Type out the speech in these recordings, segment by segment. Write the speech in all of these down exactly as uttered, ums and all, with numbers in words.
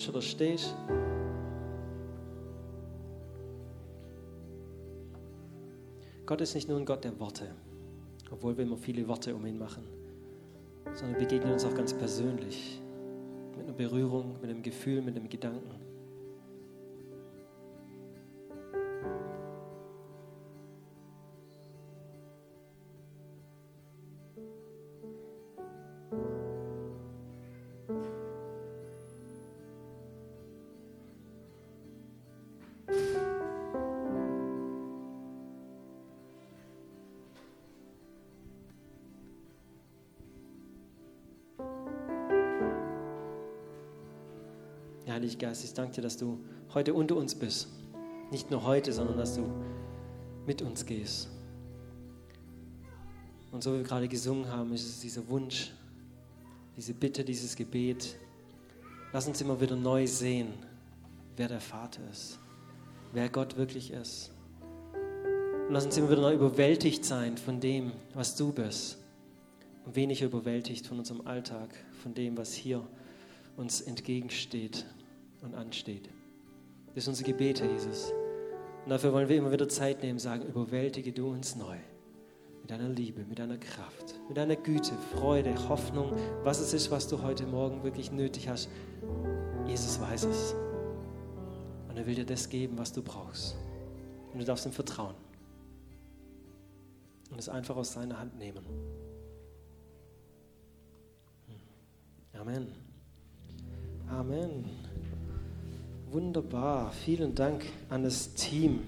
sitzt oder stehst. Gott ist nicht nur ein Gott der Worte, obwohl wir immer viele Worte um ihn machen, sondern wir begegnen uns auch ganz persönlich, mit einer Berührung, mit einem Gefühl, mit einem Gedanken. Heiliger Geist, ich danke dir, dass du heute unter uns bist. Nicht nur heute, sondern dass du mit uns gehst. Und so wie wir gerade gesungen haben, ist es dieser Wunsch, diese Bitte, dieses Gebet. Lass uns immer wieder neu sehen, wer der Vater ist, wer Gott wirklich ist. Und lass uns immer wieder neu überwältigt sein von dem, was du bist. Und weniger überwältigt von unserem Alltag, von dem, was hier uns entgegensteht und ansteht. Das ist unser Gebet, Herr Jesus. Und dafür wollen wir immer wieder Zeit nehmen, sagen, überwältige du uns neu. Mit deiner Liebe, mit deiner Kraft, mit deiner Güte, Freude, Hoffnung, was es ist, was du heute Morgen wirklich nötig hast. Jesus weiß es. Und er will dir das geben, was du brauchst. Und du darfst ihm vertrauen. Und es einfach aus seiner Hand nehmen. Amen. Amen. Wunderbar. Vielen Dank an das Team.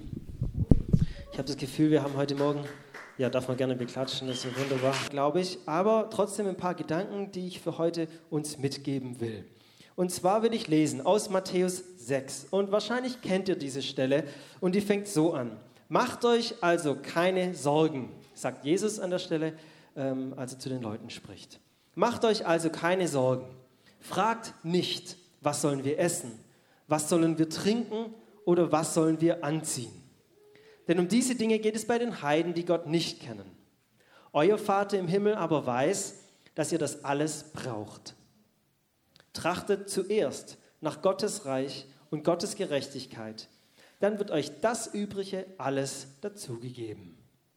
Ich habe das Gefühl, wir haben heute Morgen, ja, darf man gerne beklatschen, das ist wunderbar, glaube ich, aber trotzdem ein paar Gedanken, die ich für heute uns mitgeben will. Und zwar will ich lesen aus Matthäus sechs. Und wahrscheinlich kennt ihr diese Stelle und die fängt so an. Macht euch also keine Sorgen, sagt Jesus an der Stelle, ähm, als er zu den Leuten spricht. Macht euch also keine Sorgen. Fragt nicht, was sollen wir essen, was sollen wir trinken oder was sollen wir anziehen. Denn um diese Dinge geht es bei den Heiden, die Gott nicht kennen. Euer Vater im Himmel aber weiß, dass ihr das alles braucht. Trachtet zuerst nach Gottes Reich und Gottes Gerechtigkeit. Dann wird euch das Übrige alles dazugegeben.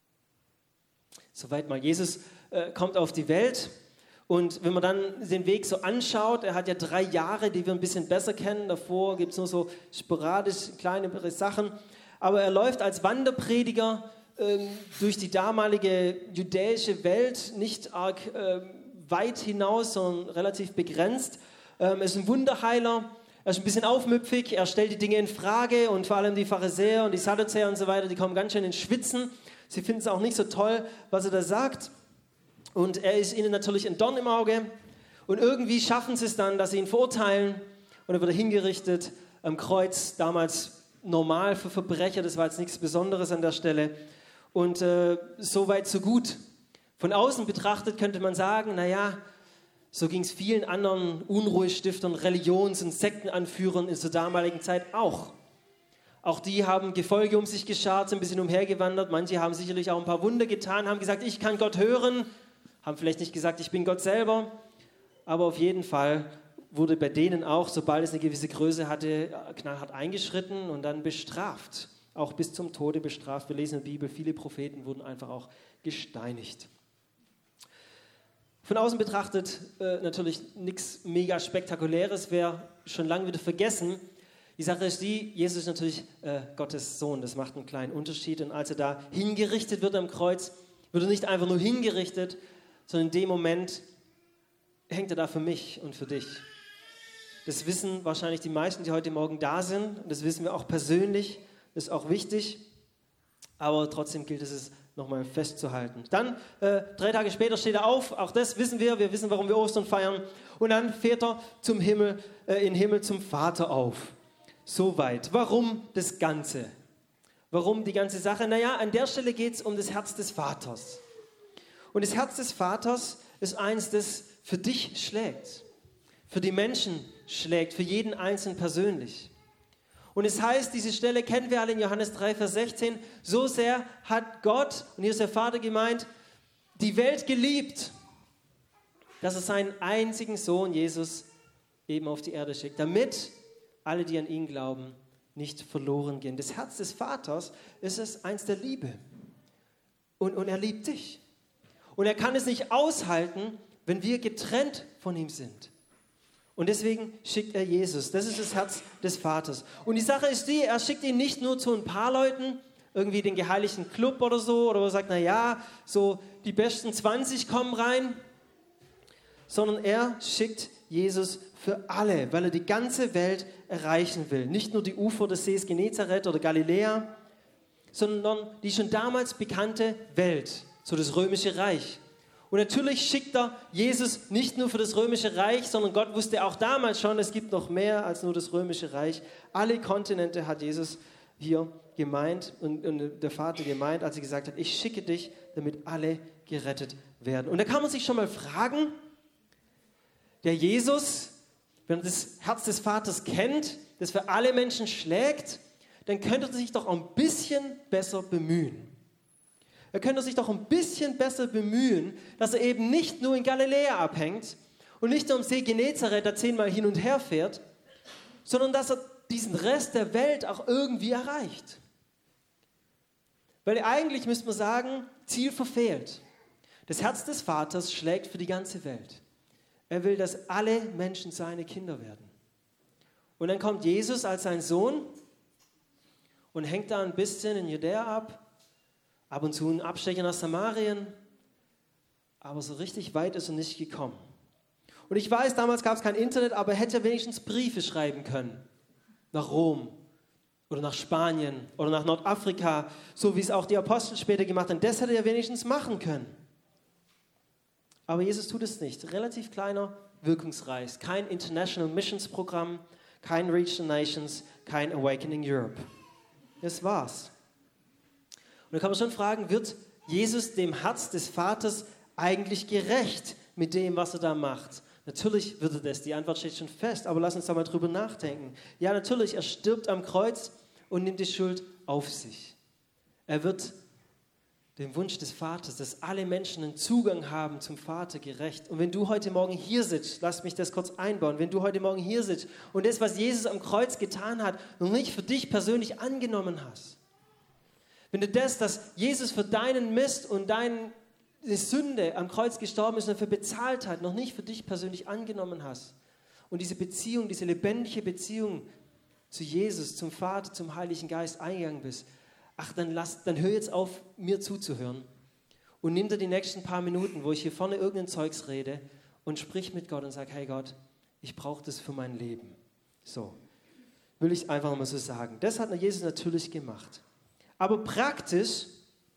Soweit mal. Jesus äh, kommt auf die Welt. Und wenn man dann den Weg so anschaut, er hat ja drei Jahre, die wir ein bisschen besser kennen. Davor gibt es nur so sporadisch kleinere Sachen. Aber er läuft als Wanderprediger ähm, durch die damalige judäische Welt, nicht arg äh, weit hinaus, sondern relativ begrenzt. Ähm, er ist ein Wunderheiler, er ist ein bisschen aufmüpfig, er stellt die Dinge in Frage und vor allem die Pharisäer und die Sadduzäer und so weiter, die kommen ganz schön ins Schwitzen. Sie finden es auch nicht so toll, was er da sagt. Und er ist ihnen natürlich ein Dorn im Auge. Und irgendwie schaffen sie es dann, dass sie ihn verurteilen. Und er wird hingerichtet am Kreuz, damals normal für Verbrecher. Das war jetzt nichts Besonderes an der Stelle. Und äh, so weit, so gut. Von außen betrachtet könnte man sagen, naja, so ging es vielen anderen Unruhestiftern, Religions- und Sektenanführern in zur damaligen Zeit auch. Auch die haben Gefolge um sich geschart, sind ein bisschen umhergewandert. Manche haben sicherlich auch ein paar Wunder getan, haben gesagt, ich kann Gott hören. Haben vielleicht nicht gesagt, ich bin Gott selber, aber auf jeden Fall wurde bei denen auch, sobald es eine gewisse Größe hatte, knallhart eingeschritten und dann bestraft. Auch bis zum Tode bestraft. Wir lesen in der Bibel, viele Propheten wurden einfach auch gesteinigt. Von außen betrachtet äh, natürlich nichts mega Spektakuläres, wäre schon lange wieder vergessen. Die Sache ist die, Jesus ist natürlich äh, Gottes Sohn, das macht einen kleinen Unterschied. Und als er da hingerichtet wird am Kreuz, wird er nicht einfach nur hingerichtet, sondern in dem Moment hängt er da für mich und für dich. Das wissen wahrscheinlich die meisten, die heute Morgen da sind. Und das wissen wir auch persönlich. Das ist auch wichtig. Aber trotzdem gilt es, es nochmal festzuhalten. Dann, äh, drei Tage später steht er auf. Auch das wissen wir. Wir wissen, warum wir Ostern feiern. Und dann fährt er zum Himmel, äh, in den Himmel zum Vater auf. Soweit. Warum das Ganze? Warum die ganze Sache? Naja, an der Stelle geht es um das Herz des Vaters. Und das Herz des Vaters ist eins, das für dich schlägt, für die Menschen schlägt, für jeden Einzelnen persönlich. Und es heißt, diese Stelle kennen wir alle in Johannes drei, Vers sechzehn, so sehr hat Gott, und hier ist der Vater gemeint, die Welt geliebt, dass er seinen einzigen Sohn Jesus eben auf die Erde schickt, damit alle, die an ihn glauben, nicht verloren gehen. Das Herz des Vaters ist es eins der Liebe. Und, und er liebt dich. Und er kann es nicht aushalten, wenn wir getrennt von ihm sind. Und deswegen schickt er Jesus. Das ist das Herz des Vaters. Und die Sache ist die, er schickt ihn nicht nur zu ein paar Leuten, irgendwie den geheiligten Club oder so, oder wo er sagt, na ja, so die besten zwanzig kommen rein, sondern er schickt Jesus für alle, weil er die ganze Welt erreichen will. Nicht nur die Ufer des Sees Genezareth oder Galiläa, sondern die schon damals bekannte Welt, so das Römische Reich. Und natürlich schickt er Jesus nicht nur für das Römische Reich, sondern Gott wusste auch damals schon, es gibt noch mehr als nur das Römische Reich. Alle Kontinente hat Jesus hier gemeint und, und der Vater gemeint, als er gesagt hat, ich schicke dich, damit alle gerettet werden. Und da kann man sich schon mal fragen, der Jesus, wenn er das Herz des Vaters kennt, das für alle Menschen schlägt, dann könnte er sich doch ein bisschen besser bemühen. Er könnte sich doch ein bisschen besser bemühen, dass er eben nicht nur in Galiläa abhängt und nicht nur am See Genezareth da zehnmal hin und her fährt, sondern dass er diesen Rest der Welt auch irgendwie erreicht. Weil eigentlich müsste man sagen, Ziel verfehlt. Das Herz des Vaters schlägt für die ganze Welt. Er will, dass alle Menschen seine Kinder werden. Und dann kommt Jesus als sein Sohn und hängt da ein bisschen in Judäa ab, ab und zu einen Abstecher nach Samarien, aber so richtig weit ist er nicht gekommen. Und ich weiß, damals gab es kein Internet, aber er hätte wenigstens Briefe schreiben können. Nach Rom oder nach Spanien oder nach Nordafrika, so wie es auch die Apostel später gemacht haben. Das hätte er wenigstens machen können. Aber Jesus tut es nicht. Relativ kleiner Wirkungsreich. Kein International Missions Programm, kein Reach the Nations, kein Awakening Europe. Das war's. Und da kann man schon fragen, wird Jesus dem Herz des Vaters eigentlich gerecht mit dem, was er da macht? Natürlich wird er das, die Antwort steht schon fest, aber lass uns da mal drüber nachdenken. Ja, natürlich, er stirbt am Kreuz und nimmt die Schuld auf sich. Er wird dem Wunsch des Vaters, dass alle Menschen einen Zugang haben zum Vater, gerecht. Und wenn du heute Morgen hier sitzt, lass mich das kurz einbauen, wenn du heute Morgen hier sitzt und das, was Jesus am Kreuz getan hat, noch nicht für dich persönlich angenommen hast, wenn du das, dass Jesus für deinen Mist und deine Sünde am Kreuz gestorben ist und dafür bezahlt hat, noch nicht für dich persönlich angenommen hast und diese Beziehung, diese lebendige Beziehung zu Jesus, zum Vater, zum Heiligen Geist eingegangen bist, ach, dann, lass, dann hör jetzt auf, mir zuzuhören und nimm dir die nächsten paar Minuten, wo ich hier vorne irgendein Zeugs rede und sprich mit Gott und sag, hey Gott, ich brauche das für mein Leben. So, will ich einfach mal so sagen. Das hat Jesus natürlich gemacht. Aber praktisch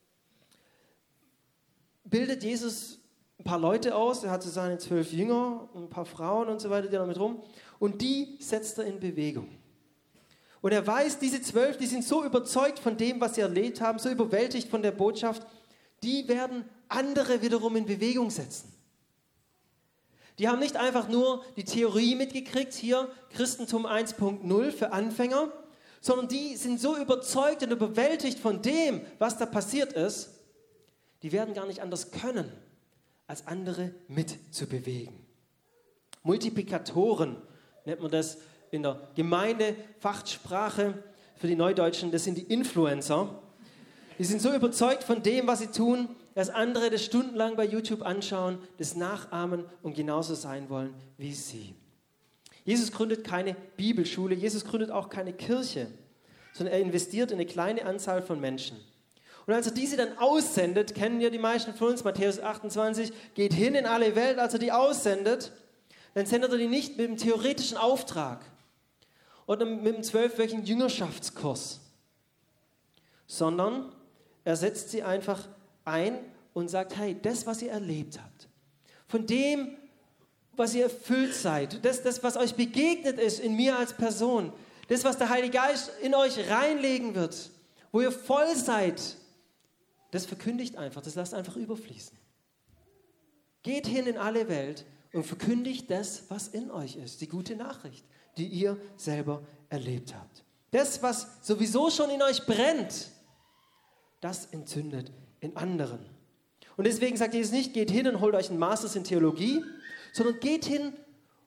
bildet Jesus ein paar Leute aus, er hatte seine zwölf Jünger und ein paar Frauen und so weiter, die da mit rum, und die setzt er in Bewegung. Und er weiß, diese zwölf, die sind so überzeugt von dem, was sie erlebt haben, so überwältigt von der Botschaft, die werden andere wiederum in Bewegung setzen. Die haben nicht einfach nur die Theorie mitgekriegt, hier Christentum eins Punkt null für Anfänger, sondern die sind so überzeugt und überwältigt von dem, was da passiert ist, die werden gar nicht anders können, als andere mitzubewegen. Multiplikatoren nennt man das in der Gemeindefachsprache für die Neudeutschen, das sind die Influencer. Die sind so überzeugt von dem, was sie tun, dass andere das stundenlang bei YouTube anschauen, das nachahmen und genauso sein wollen wie sie. Jesus gründet keine Bibelschule, Jesus gründet auch keine Kirche, sondern er investiert in eine kleine Anzahl von Menschen. Und als er diese dann aussendet, kennen ja die meisten von uns, Matthäus achtundzwanzig, geht hin in alle Welt, als er die aussendet, dann sendet er die nicht mit einem theoretischen Auftrag oder mit einem zwölfwöchigen Jüngerschaftskurs, sondern er setzt sie einfach ein und sagt, hey, das, was ihr erlebt habt, von dem, was ihr erfüllt seid, das, das, was euch begegnet ist in mir als Person, das, was der Heilige Geist in euch reinlegen wird, wo ihr voll seid, das verkündigt einfach, das lasst einfach überfließen. Geht hin in alle Welt und verkündigt das, was in euch ist, die gute Nachricht, die ihr selber erlebt habt. Das, was sowieso schon in euch brennt, das entzündet in anderen. Und deswegen sagt Jesus nicht, geht hin und holt euch einen Masters in Theologie, sondern geht hin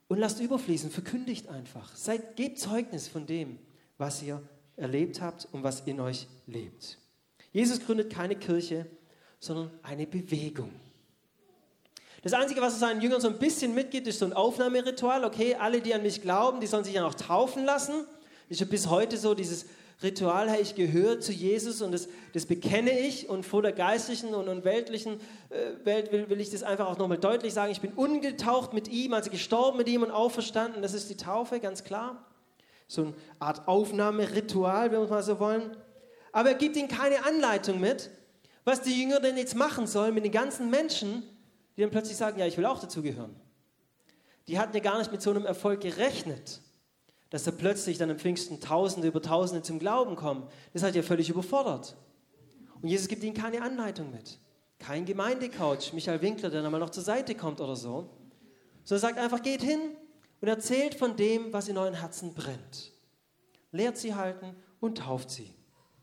und lasst überfließen, verkündigt einfach. Seid, gebt Zeugnis von dem, was ihr erlebt habt und was in euch lebt. Jesus gründet keine Kirche, sondern eine Bewegung. Das Einzige, was er seinen Jüngern so ein bisschen mitgibt, ist so ein Aufnahmeritual. Okay, alle, die an mich glauben, die sollen sich ja noch taufen lassen. Das ist ja bis heute so dieses Ritual, hey, ich gehöre zu Jesus und das, das bekenne ich, und vor der geistlichen und, und weltlichen äh, Welt will, will ich das einfach auch nochmal deutlich sagen. Ich bin ungetaucht mit ihm, also gestorben mit ihm und auferstanden. Das ist die Taufe, ganz klar. So eine Art Aufnahmeritual, wenn wir es mal so wollen. Aber er gibt ihnen keine Anleitung mit, was die Jünger denn jetzt machen sollen mit den ganzen Menschen, die dann plötzlich sagen, ja, ich will auch dazugehören. Die hatten ja gar nicht mit so einem Erfolg gerechnet, dass da plötzlich dann am Pfingsten Tausende über Tausende zum Glauben kommen. Das hat ja völlig überfordert. Und Jesus gibt ihnen keine Anleitung mit. Kein Gemeindecoach, Michael Winkler, der dann mal noch zur Seite kommt oder so. Sondern er sagt einfach, geht hin und erzählt von dem, was in euren Herzen brennt. Lehrt sie halten und tauft sie.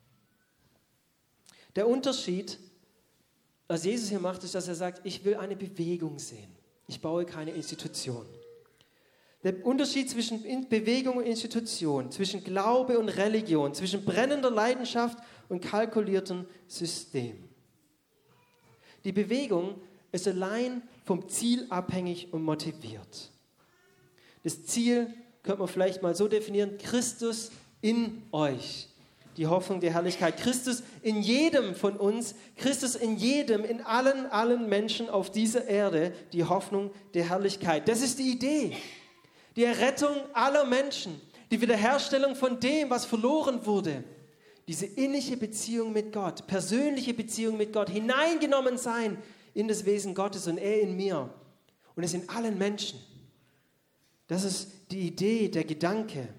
Der Unterschied, was Jesus hier macht, ist, dass er sagt, ich will eine Bewegung sehen. Ich baue keine Institution. Der Unterschied zwischen Bewegung und Institution, zwischen Glaube und Religion, zwischen brennender Leidenschaft und kalkuliertem System. Die Bewegung ist allein vom Ziel abhängig und motiviert. Das Ziel könnte man vielleicht mal so definieren: Christus in euch, die Hoffnung der Herrlichkeit. Christus in jedem von uns, Christus in jedem, in allen, allen Menschen auf dieser Erde, die Hoffnung der Herrlichkeit. Das ist die Idee. Die Errettung aller Menschen, die Wiederherstellung von dem, was verloren wurde. Diese innige Beziehung mit Gott, persönliche Beziehung mit Gott, hineingenommen sein in das Wesen Gottes und er in mir und es in allen Menschen. Das ist die Idee, der Gedanke.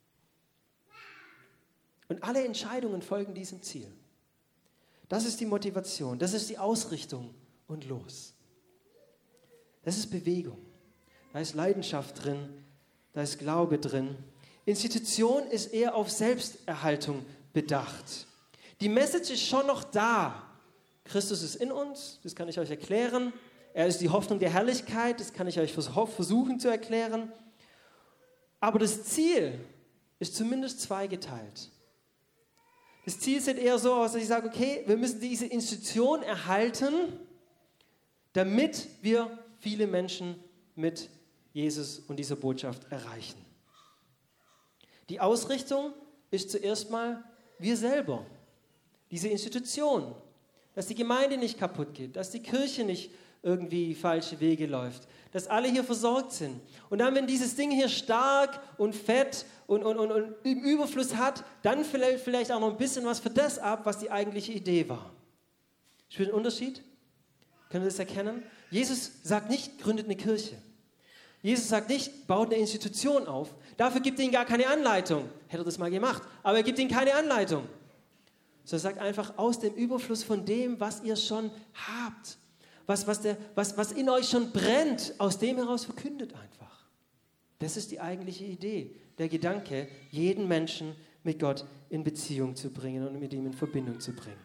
Und alle Entscheidungen folgen diesem Ziel. Das ist die Motivation, das ist die Ausrichtung und los. Das ist Bewegung. Da ist Leidenschaft drin, da ist Glaube drin. Institution ist eher auf Selbsterhaltung bedacht. Die Message ist schon noch da. Christus ist in uns, das kann ich euch erklären. Er ist die Hoffnung der Herrlichkeit, das kann ich euch versuchen zu erklären. Aber das Ziel ist zumindest zweigeteilt. Das Ziel sieht eher so aus, dass ich sage, okay, wir müssen diese Institution erhalten, damit wir viele Menschen mit Jesus und dieser Botschaft erreichen. Die Ausrichtung ist zuerst mal wir selber, diese Institution, dass die Gemeinde nicht kaputt geht, dass die Kirche nicht irgendwie falsche Wege läuft, dass alle hier versorgt sind. Und dann, wenn dieses Ding hier stark und fett und, und, und, und im Überfluss hat, dann vielleicht, vielleicht auch noch ein bisschen was für das ab, was die eigentliche Idee war. Spürt den Unterschied? Können wir das erkennen? Jesus sagt nicht, gründet eine Kirche. Jesus sagt nicht, baut eine Institution auf. Dafür gibt er ihnen gar keine Anleitung. Hätte er das mal gemacht. Aber er gibt ihnen keine Anleitung. So er sagt einfach, aus dem Überfluss von dem, was ihr schon habt, was, was, der, was, was in euch schon brennt, aus dem heraus verkündet einfach. Das ist die eigentliche Idee, der Gedanke, jeden Menschen mit Gott in Beziehung zu bringen und mit ihm in Verbindung zu bringen.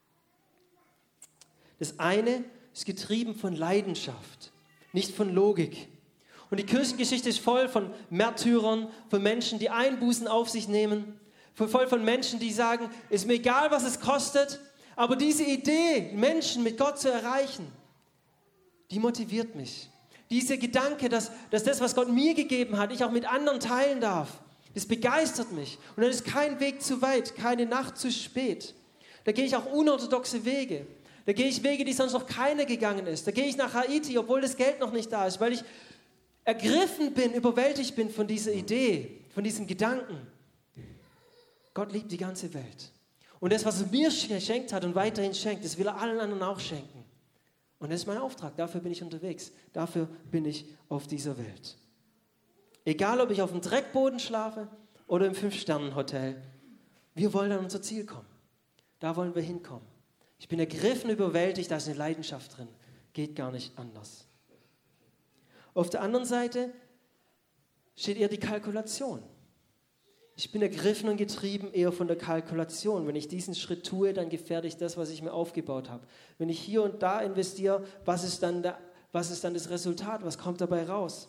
Das eine ist getrieben von Leidenschaft, nicht von Logik. Und die Kirchengeschichte ist voll von Märtyrern, von Menschen, die Einbußen auf sich nehmen, voll von Menschen, die sagen, ist mir egal, was es kostet, aber diese Idee, Menschen mit Gott zu erreichen, die motiviert mich. Dieser Gedanke, dass, dass das, was Gott mir gegeben hat, ich auch mit anderen teilen darf, das begeistert mich. Und dann ist kein Weg zu weit, keine Nacht zu spät. Da gehe ich auch unorthodoxe Wege. Da gehe ich Wege, die sonst noch keiner gegangen ist. Da gehe ich nach Haiti, obwohl das Geld noch nicht da ist, weil ich ergriffen bin, überwältigt bin von dieser Idee, von diesem Gedanken. Gott liebt die ganze Welt. Und das, was er mir geschenkt hat und weiterhin schenkt, das will er allen anderen auch schenken. Und das ist mein Auftrag, dafür bin ich unterwegs, dafür bin ich auf dieser Welt. Egal, ob ich auf dem Dreckboden schlafe oder im Fünf-Sternen-Hotel, wir wollen an unser Ziel kommen. Da wollen wir hinkommen. Ich bin ergriffen, überwältigt, da ist eine Leidenschaft drin. Geht gar nicht anders. Auf der anderen Seite steht eher die Kalkulation. Ich bin ergriffen und getrieben eher von der Kalkulation. Wenn ich diesen Schritt tue, dann gefährde ich das, was ich mir aufgebaut habe. Wenn ich hier und da investiere, was ist dann, da, was ist dann das Resultat? Was kommt dabei raus?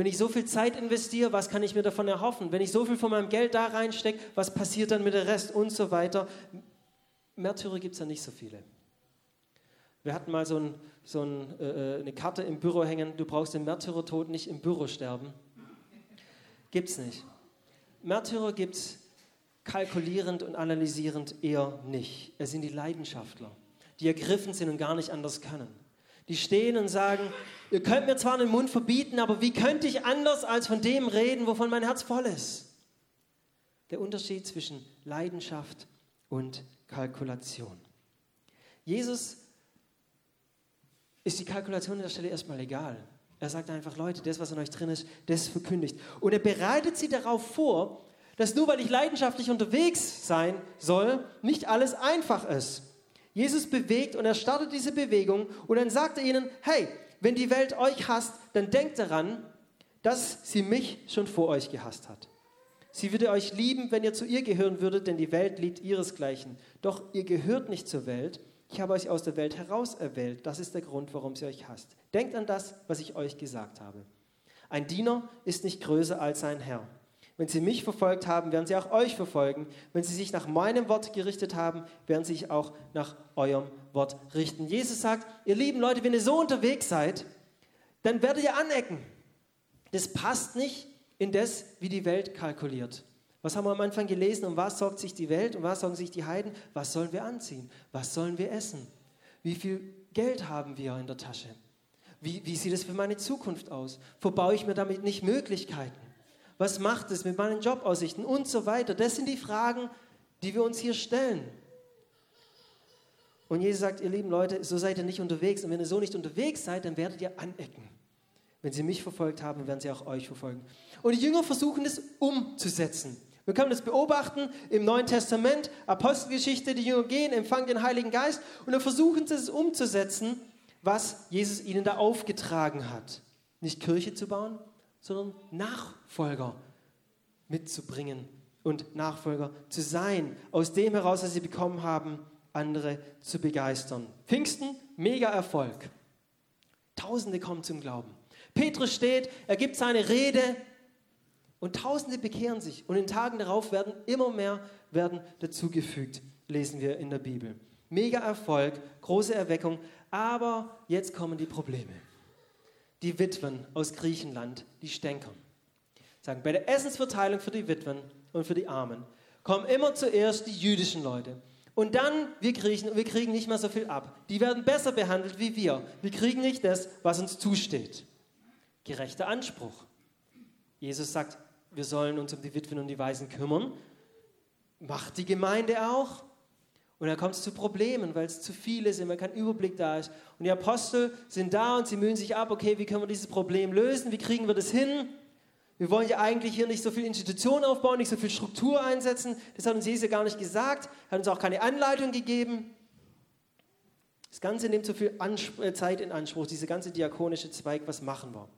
Wenn ich so viel Zeit investiere, was kann ich mir davon erhoffen? Wenn ich so viel von meinem Geld da reinstecke, was passiert dann mit dem Rest und so weiter? Märtyrer gibt es ja nicht so viele. Wir hatten mal so, ein, so ein, äh, eine Karte im Büro hängen, du brauchst den Märtyrertod nicht im Büro sterben. Gibt's nicht. Märtyrer gibt es kalkulierend und analysierend eher nicht. Es sind die Leidenschaftler, die ergriffen sind und gar nicht anders können. Die stehen und sagen, ihr könnt mir zwar den Mund verbieten, aber wie könnte ich anders als von dem reden, wovon mein Herz voll ist? Der Unterschied zwischen Leidenschaft und Kalkulation. Jesus ist die Kalkulation an der Stelle erstmal egal. Er sagt einfach, Leute, das, was in euch drin ist, das verkündigt. Und er bereitet sie darauf vor, dass nur weil ich leidenschaftlich unterwegs sein soll, nicht alles einfach ist. Jesus bewegt und er startet diese Bewegung und dann sagt er ihnen, hey, wenn die Welt euch hasst, dann denkt daran, dass sie mich schon vor euch gehasst hat. Sie würde euch lieben, wenn ihr zu ihr gehören würdet, denn die Welt liebt ihresgleichen. Doch ihr gehört nicht zur Welt. Ich habe euch aus der Welt heraus erwählt. Das ist der Grund, warum sie euch hasst. Denkt an das, was ich euch gesagt habe. Ein Diener ist nicht größer als sein Herr. Wenn sie mich verfolgt haben, werden sie auch euch verfolgen. Wenn sie sich nach meinem Wort gerichtet haben, werden sie sich auch nach eurem Wort richten. Jesus sagt, ihr lieben Leute, wenn ihr so unterwegs seid, dann werdet ihr anecken. Das passt nicht in das, wie die Welt kalkuliert. Was haben wir am Anfang gelesen? Um was sorgt sich die Welt? Um was sorgen sich die Heiden? Was sollen wir anziehen? Was sollen wir essen? Wie viel Geld haben wir in der Tasche? Wie, wie sieht es für meine Zukunft aus? Verbaue ich mir damit nicht Möglichkeiten? Was macht es mit meinen Jobaussichten? Und so weiter. Das sind die Fragen, die wir uns hier stellen. Und Jesus sagt, ihr lieben Leute, so seid ihr nicht unterwegs. Und wenn ihr so nicht unterwegs seid, dann werdet ihr anecken. Wenn sie mich verfolgt haben, werden sie auch euch verfolgen. Und die Jünger versuchen es umzusetzen. Wir können das beobachten im Neuen Testament, Apostelgeschichte, die Jünger gehen, empfangen den Heiligen Geist und dann versuchen sie es umzusetzen, was Jesus ihnen da aufgetragen hat. Nicht Kirche zu bauen, sondern Nachfolger mitzubringen und Nachfolger zu sein. Aus dem heraus, was sie bekommen haben, andere zu begeistern. Pfingsten, mega Erfolg. Tausende kommen zum Glauben. Petrus steht, er gibt seine Rede und Tausende bekehren sich. Und in den Tagen darauf werden immer mehr werden dazugefügt, lesen wir in der Bibel. Mega Erfolg, große Erweckung, aber jetzt kommen die Probleme. Die Witwen aus Griechenland, die stänkern. Sagen, bei der Essensverteilung für die Witwen und für die Armen kommen immer zuerst die jüdischen Leute. Und dann wir Griechen, und wir kriegen nicht mehr so viel ab. Die werden besser behandelt wie wir. Wir kriegen nicht das, was uns zusteht. Gerechter Anspruch. Jesus sagt, wir sollen uns um die Witwen und die Waisen kümmern. Macht die Gemeinde auch. Und dann kommt es zu Problemen, weil es zu viel ist, immer kein Überblick da ist. Und die Apostel sind da und sie mühen sich ab, okay, wie können wir dieses Problem lösen? Wie kriegen wir das hin? Wir wollen ja eigentlich hier nicht so viel Institutionen aufbauen, nicht so viel Struktur einsetzen. Das hat uns Jesus ja gar nicht gesagt, hat uns auch keine Anleitung gegeben. Das Ganze nimmt so viel Anspr- Zeit in Anspruch, diese ganze diakonische Zweig, was machen wir?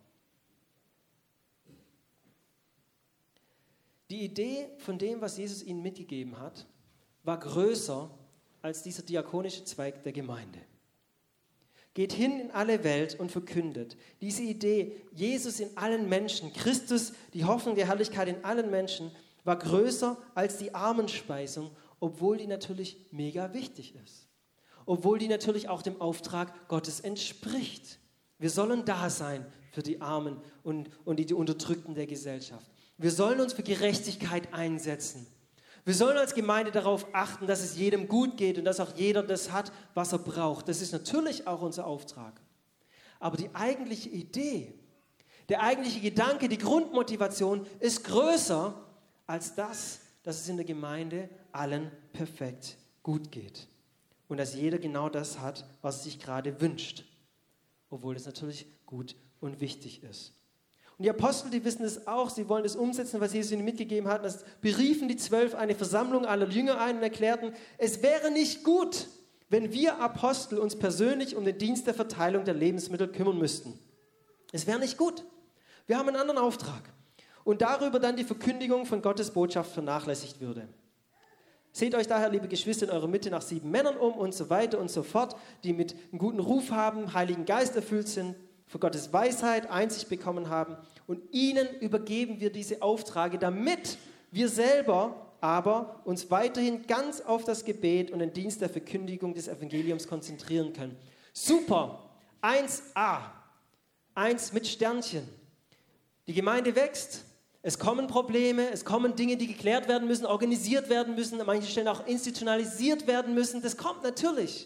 Die Idee von dem, was Jesus ihnen mitgegeben hat, war größer als dieser diakonische Zweig der Gemeinde. Geht hin in alle Welt und verkündet. Diese Idee, Jesus in allen Menschen, Christus, die Hoffnung der Herrlichkeit in allen Menschen, war größer als die Armenspeisung, obwohl die natürlich mega wichtig ist. Obwohl die natürlich auch dem Auftrag Gottes entspricht. Wir sollen da sein für die Armen und, und die, die Unterdrückten der Gesellschaft. Wir sollen uns für Gerechtigkeit einsetzen. Wir sollen als Gemeinde darauf achten, dass es jedem gut geht und dass auch jeder das hat, was er braucht. Das ist natürlich auch unser Auftrag. Aber die eigentliche Idee, der eigentliche Gedanke, die Grundmotivation ist größer als das, dass es in der Gemeinde allen perfekt gut geht. Und dass jeder genau das hat, was er sich gerade wünscht. Obwohl das natürlich gut und wichtig ist. Und die Apostel, die wissen es auch, sie wollen das umsetzen, was Jesus ihnen mitgegeben hat. Das beriefen die Zwölf eine Versammlung aller Jünger ein und erklärten, es wäre nicht gut, wenn wir Apostel uns persönlich um den Dienst der Verteilung der Lebensmittel kümmern müssten. Es wäre nicht gut. Wir haben einen anderen Auftrag. Und darüber dann die Verkündigung von Gottes Botschaft vernachlässigt würde. Seht euch daher, liebe Geschwister, in eurer Mitte nach sieben Männern um und so weiter und so fort, die mit einem guten Ruf haben, Heiligen Geist erfüllt sind, für Gottes Weisheit Einsicht bekommen haben Und ihnen übergeben wir diese Aufträge, damit wir selber aber uns weiterhin ganz auf das Gebet und den Dienst der Verkündigung des Evangeliums konzentrieren können. Super, eins a, eins mit Sternchen. Die Gemeinde wächst, es kommen Probleme, es kommen Dinge, die geklärt werden müssen, organisiert werden müssen, an manchen Stellen auch institutionalisiert werden müssen. Das kommt natürlich.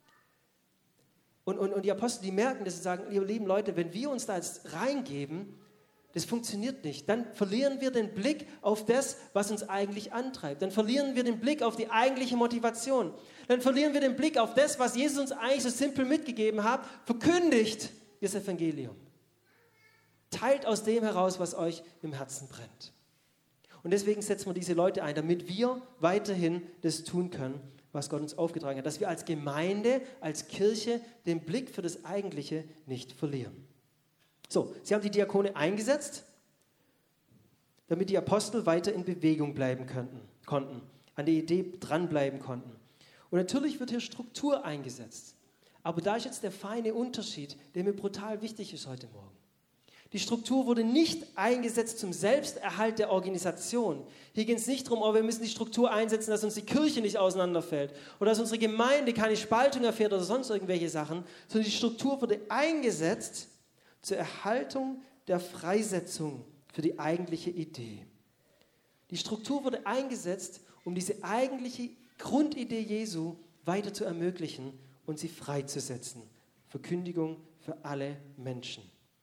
Und, und, und die Apostel, die merken, dass sie sagen, ihr lieben Leute, wenn wir uns da jetzt reingeben, das funktioniert nicht. Dann verlieren wir den Blick auf das, was uns eigentlich antreibt. Dann verlieren wir den Blick auf die eigentliche Motivation. Dann verlieren wir den Blick auf das, was Jesus uns eigentlich so simpel mitgegeben hat. Verkündigt das Evangelium. Teilt aus dem heraus, was euch im Herzen brennt. Und deswegen setzen wir diese Leute ein, damit wir weiterhin das tun können, was Gott uns aufgetragen hat. Dass wir als Gemeinde, als Kirche den Blick für das Eigentliche nicht verlieren. So, sie haben die Diakone eingesetzt, damit die Apostel weiter in Bewegung bleiben könnten, konnten, an der Idee dranbleiben konnten. Und natürlich wird hier Struktur eingesetzt. Aber da ist jetzt der feine Unterschied, der mir brutal wichtig ist heute Morgen. Die Struktur wurde nicht eingesetzt zum Selbsterhalt der Organisation. Hier geht es nicht darum, oh, wir müssen die Struktur einsetzen, dass uns die Kirche nicht auseinanderfällt oder dass unsere Gemeinde keine Spaltung erfährt oder sonst irgendwelche Sachen, sondern die Struktur wurde eingesetzt zur Erhaltung der Freisetzung für die eigentliche Idee. Die Struktur wurde eingesetzt, um diese eigentliche Grundidee Jesu weiter zu ermöglichen und sie freizusetzen. Verkündigung für alle Menschen.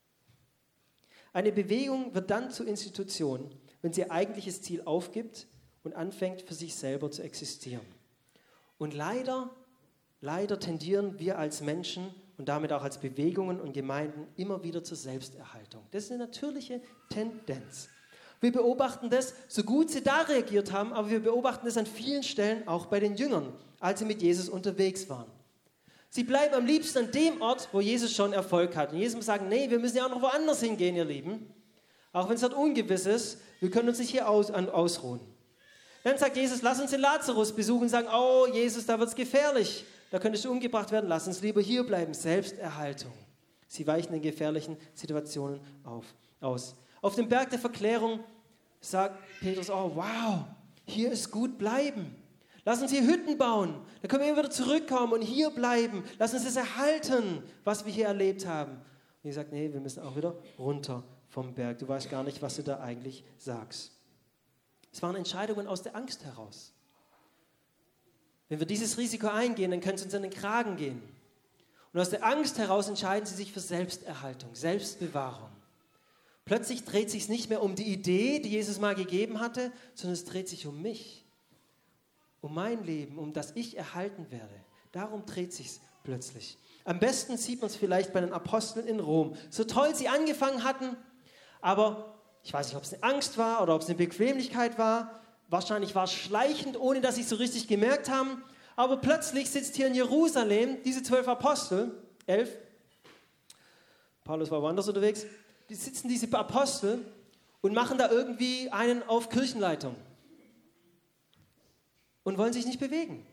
Eine Bewegung wird dann zur Institution, wenn sie ihr eigentliches Ziel aufgibt und anfängt, für sich selber zu existieren. Und leider, leider tendieren wir als Menschen und damit auch als Bewegungen und Gemeinden immer wieder zur Selbsterhaltung. Das ist eine natürliche Tendenz. Wir beobachten das, so gut sie da reagiert haben, aber wir beobachten das an vielen Stellen auch bei den Jüngern, als sie mit Jesus unterwegs waren. Sie bleiben am liebsten an dem Ort, wo Jesus schon Erfolg hat. Und Jesus muss sagen, nee, wir müssen ja auch noch woanders hingehen, ihr Lieben. Auch wenn es dort ungewiss ist, wir können uns nicht hier aus, an, ausruhen. Dann sagt Jesus, lass uns den Lazarus besuchen und sagen, oh Jesus, da wird es gefährlich. Da könntest du umgebracht werden, lass uns lieber hier bleiben. Selbsterhaltung. Sie weichen in gefährlichen Situationen auf, aus. Auf dem Berg der Verklärung sagt Petrus, oh wow, hier ist gut bleiben. Lass uns hier Hütten bauen, dann können wir immer wieder zurückkommen und hier bleiben. Lass uns das erhalten, was wir hier erlebt haben. Und er sagt, nee, wir müssen auch wieder runter vom Berg. Du weißt gar nicht, was du da eigentlich sagst. Es waren Entscheidungen aus der Angst heraus. Wenn wir dieses Risiko eingehen, dann könnte es uns an den Kragen gehen. Und aus der Angst heraus entscheiden sie sich für Selbsterhaltung, Selbstbewahrung. Plötzlich dreht sich es nicht mehr um die Idee, die Jesus mal gegeben hatte, sondern es dreht sich um mich, um mein Leben, um das ich erhalten werde. Darum dreht sich es plötzlich. Am besten sieht man es vielleicht bei den Aposteln in Rom. So toll sie angefangen hatten, aber ich weiß nicht, ob es eine Angst war oder ob es eine Bequemlichkeit war. Wahrscheinlich war es schleichend, ohne dass sie es so richtig gemerkt haben. Aber plötzlich sitzt hier in Jerusalem diese zwölf Apostel, elf, Paulus war woanders unterwegs, die sitzen diese Apostel und machen da irgendwie einen auf Kirchenleitung und wollen sich nicht bewegen.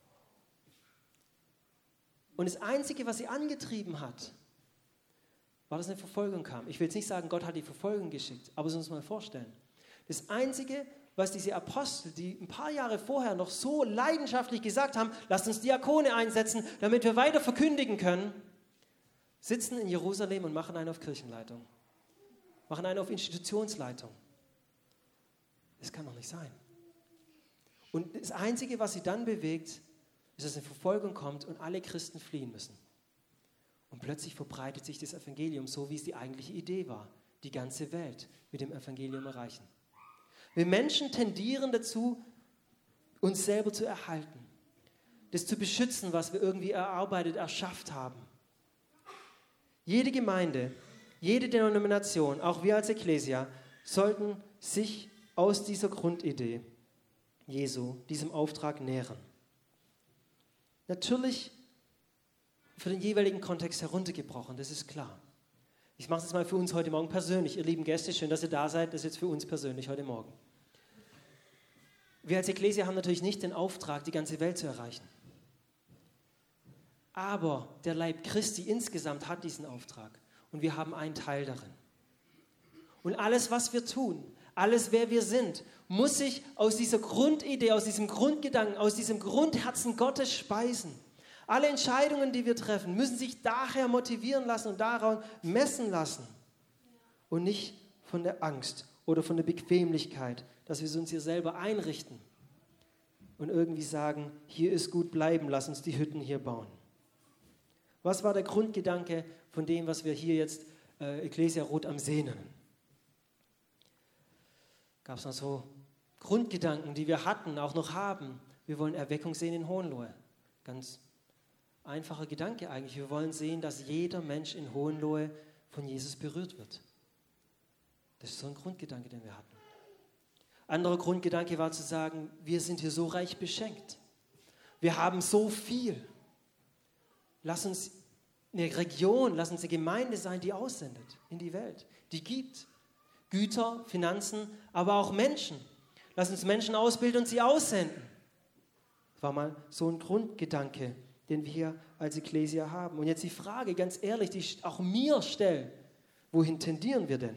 Und das Einzige, was sie angetrieben hat, war, dass eine Verfolgung kam. Ich will jetzt nicht sagen, Gott hat die Verfolgung geschickt, aber so uns mal vorstellen. Das Einzige, was diese Apostel, die ein paar Jahre vorher noch so leidenschaftlich gesagt haben, lasst uns Diakone einsetzen, damit wir weiter verkündigen können, sitzen in Jerusalem und machen einen auf Kirchenleitung. Machen einen auf Institutionsleitung. Das kann doch nicht sein. Und das Einzige, was sie dann bewegt, ist, dass eine Verfolgung kommt und alle Christen fliehen müssen. Und plötzlich verbreitet sich das Evangelium, so wie es die eigentliche Idee war. Die ganze Welt mit dem Evangelium erreichen. Wir Menschen tendieren dazu, uns selber zu erhalten. Das zu beschützen, was wir irgendwie erarbeitet, erschafft haben. Jede Gemeinde, jede Denomination, auch wir als Ekklesia, sollten sich aus dieser Grundidee Jesu, diesem Auftrag nähren. Natürlich für den jeweiligen Kontext heruntergebrochen, das ist klar. Ich mache es jetzt mal für uns heute Morgen persönlich. Ihr lieben Gäste, schön, dass ihr da seid. Das ist jetzt für uns persönlich heute Morgen. Wir als Ekklesia haben natürlich nicht den Auftrag, die ganze Welt zu erreichen. Aber der Leib Christi insgesamt hat diesen Auftrag. Und wir haben einen Teil darin. Und alles, was wir tun, alles, wer wir sind, muss sich aus dieser Grundidee, aus diesem Grundgedanken, aus diesem Grundherzen Gottes speisen. Alle Entscheidungen, die wir treffen, müssen sich daher motivieren lassen und daran messen lassen. Und nicht von der Angst oder von der Bequemlichkeit, dass wir es uns hier selber einrichten und irgendwie sagen, hier ist gut, bleiben, lass uns die Hütten hier bauen. Was war der Grundgedanke von dem, was wir hier jetzt äh, Ecclesia Rot am See nennen? Gab es noch so Grundgedanken, die wir hatten, auch noch haben. Wir wollen Erweckung sehen in Hohenlohe. Ganz einfacher Gedanke eigentlich. Wir wollen sehen, dass jeder Mensch in Hohenlohe von Jesus berührt wird. Das ist so ein Grundgedanke, den wir hatten. Anderer Grundgedanke war zu sagen, wir sind hier so reich beschenkt. Wir haben so viel. Lass uns eine Region, lass uns eine Gemeinde sein, die aussendet in die Welt, die gibt. Güter, Finanzen, aber auch Menschen. Lass uns Menschen ausbilden und sie aussenden. Das war mal so ein Grundgedanke, den wir hier als Ecclesia haben. Und jetzt die Frage, ganz ehrlich, die ich auch mir stelle, wohin tendieren wir denn?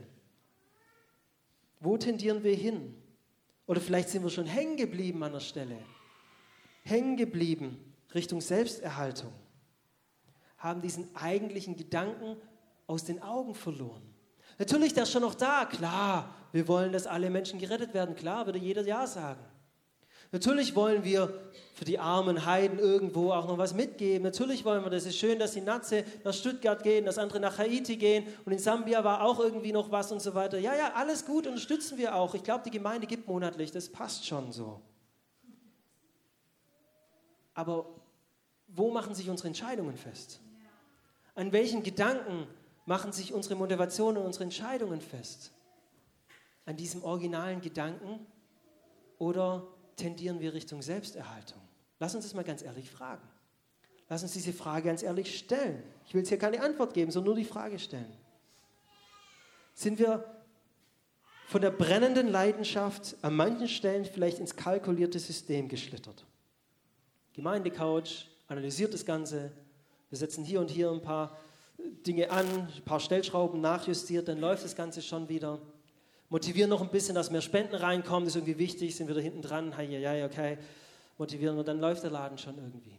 Wo tendieren wir hin? Oder vielleicht sind wir schon hängen geblieben an der Stelle. Hängen geblieben Richtung Selbsterhaltung. Haben diesen eigentlichen Gedanken aus den Augen verloren. Natürlich, der ist schon noch da. Klar, wir wollen, dass alle Menschen gerettet werden. Klar, würde jeder Ja sagen. Natürlich wollen wir für die armen Heiden irgendwo auch noch was mitgeben. Natürlich wollen wir, das ist schön, dass die Natze nach Stuttgart gehen, dass andere nach Haiti gehen und in Sambia war auch irgendwie noch was und so weiter. Ja, ja, alles gut, unterstützen wir auch. Ich glaube, die Gemeinde gibt monatlich, das passt schon so. Aber wo machen sich unsere Entscheidungen fest? An welchen Gedanken machen sich unsere Motivationen und unsere Entscheidungen fest? An diesem originalen Gedanken oder tendieren wir Richtung Selbsterhaltung? Lass uns das mal ganz ehrlich fragen. Lass uns diese Frage ganz ehrlich stellen. Ich will jetzt hier keine Antwort geben, sondern nur die Frage stellen. Sind wir von der brennenden Leidenschaft an manchen Stellen vielleicht ins kalkulierte System geschlittert? Gemeindecoach analysiert das Ganze. Wir setzen hier und hier ein paar Dinge an, ein paar Stellschrauben nachjustiert, dann läuft das Ganze schon wieder. Motivieren noch ein bisschen, dass mehr Spenden reinkommen, das ist irgendwie wichtig, sind wir da hinten dran, ja, ja, okay, motivieren wir, dann läuft der Laden schon irgendwie.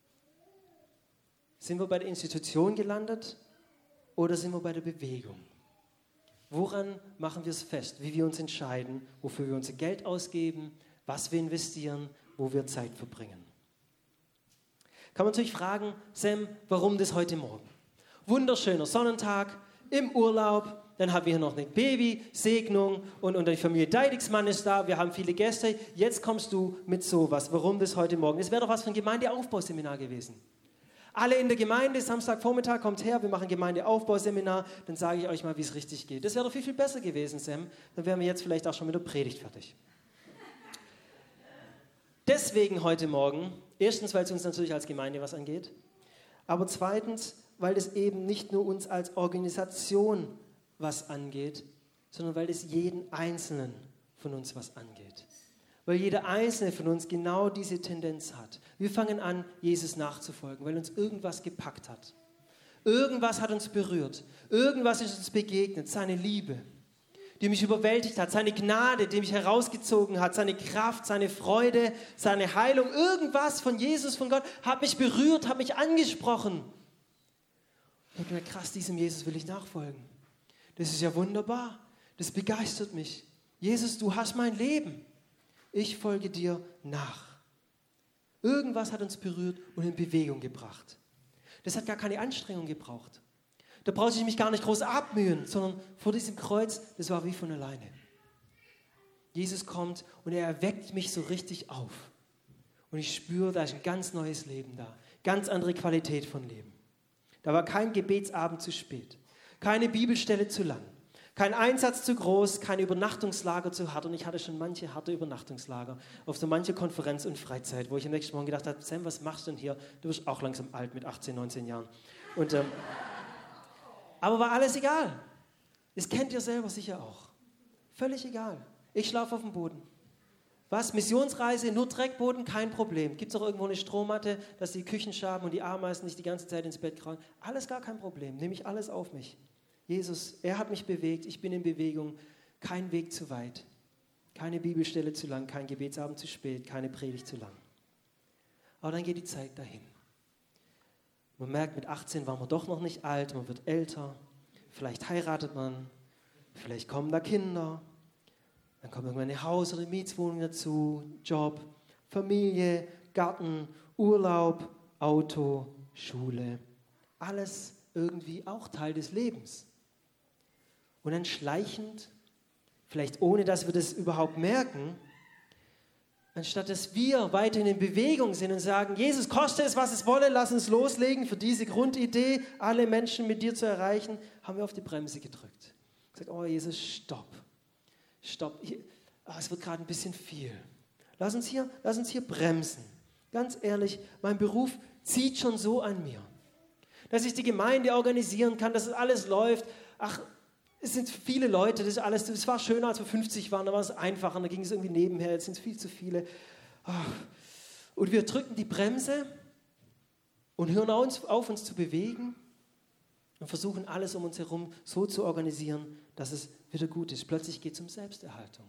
Sind wir bei der Institution gelandet oder sind wir bei der Bewegung? Woran machen wir es fest, wie wir uns entscheiden, wofür wir unser Geld ausgeben, was wir investieren, wo wir Zeit verbringen? Kann man natürlich fragen, Sam, warum das heute Morgen? Wunderschöner Sonnentag, im Urlaub, dann haben wir hier noch eine Babysegnung und, und die Familie Deidigsmann ist da, wir haben viele Gäste, jetzt kommst du mit sowas. Warum das heute Morgen? Das wäre doch was für ein Gemeindeaufbauseminar gewesen. Alle in der Gemeinde, Samstagvormittag kommt her, wir machen Gemeindeaufbauseminar, dann sage ich euch mal, wie es richtig geht. Das wäre doch viel, viel besser gewesen, Sam. Dann wären wir jetzt vielleicht auch schon mit der Predigt fertig. Deswegen heute Morgen, erstens, weil es uns natürlich als Gemeinde was angeht, aber zweitens, weil es eben nicht nur uns als Organisation was angeht, sondern weil es jeden Einzelnen von uns was angeht. Weil jeder Einzelne von uns genau diese Tendenz hat. Wir fangen an, Jesus nachzufolgen, weil uns irgendwas gepackt hat. Irgendwas hat uns berührt. Irgendwas ist uns begegnet. Seine Liebe, die mich überwältigt hat. Seine Gnade, die mich herausgezogen hat. Seine Kraft, seine Freude, seine Heilung. Irgendwas von Jesus, von Gott, hat mich berührt, hat mich angesprochen. Und mir krass, diesem Jesus will ich nachfolgen. Das ist ja wunderbar. Das begeistert mich. Jesus, du hast mein Leben. Ich folge dir nach. Irgendwas hat uns berührt und in Bewegung gebracht. Das hat gar keine Anstrengung gebraucht. Da brauchte ich mich gar nicht groß abmühen, sondern vor diesem Kreuz, das war wie von alleine. Jesus kommt und er erweckt mich so richtig auf. Und ich spüre, da ist ein ganz neues Leben da. Ganz andere Qualität von Leben. Da war kein Gebetsabend zu spät, keine Bibelstelle zu lang, kein Einsatz zu groß, kein Übernachtungslager zu hart. Und ich hatte schon manche harte Übernachtungslager auf so manche Konferenz und Freizeit, wo ich am nächsten Morgen gedacht habe, Sam, was machst du denn hier? Du wirst auch langsam alt mit achtzehn, neunzehn Jahren. Und, ähm, aber war alles egal. Das kennt ihr selber sicher auch. Völlig egal. Ich schlafe auf dem Boden. Was? Missionsreise, nur Dreckboden, kein Problem. Gibt es auch irgendwo eine Strohmatte, dass die Küchenschaben und die Ameisen nicht die ganze Zeit ins Bett kraulen? Alles gar kein Problem. Nehme ich alles auf mich. Jesus, er hat mich bewegt, ich bin in Bewegung, kein Weg zu weit, keine Bibelstelle zu lang, kein Gebetsabend zu spät, keine Predigt zu lang. Aber dann geht die Zeit dahin. Man merkt, mit achtzehn war man doch noch nicht alt, man wird älter, vielleicht heiratet man, vielleicht kommen da Kinder, dann kommt irgendwann eine Haus- oder Mietswohnung dazu, Job, Familie, Garten, Urlaub, Auto, Schule, alles irgendwie auch Teil des Lebens. Und dann schleichend, vielleicht ohne dass wir das überhaupt merken, anstatt dass wir weiterhin in Bewegung sind und sagen, Jesus, koste es, was es wolle, lass uns loslegen für diese Grundidee, alle Menschen mit dir zu erreichen, haben wir auf die Bremse gedrückt. Gesagt, oh Jesus, stopp, stopp, hier, oh, es wird gerade ein bisschen viel. Lass uns hier, lass uns hier bremsen. Ganz ehrlich, mein Beruf zieht schon so an mir, dass ich die Gemeinde organisieren kann, dass es alles läuft. Ach, es sind viele Leute, das ist alles, es war schöner, als wir fünfzig waren, da war es einfacher, da ging es irgendwie nebenher, jetzt sind es viel zu viele. Und wir drücken die Bremse und hören auf, uns zu bewegen und versuchen alles um uns herum so zu organisieren, dass es wieder gut ist. Plötzlich geht es um Selbsterhaltung.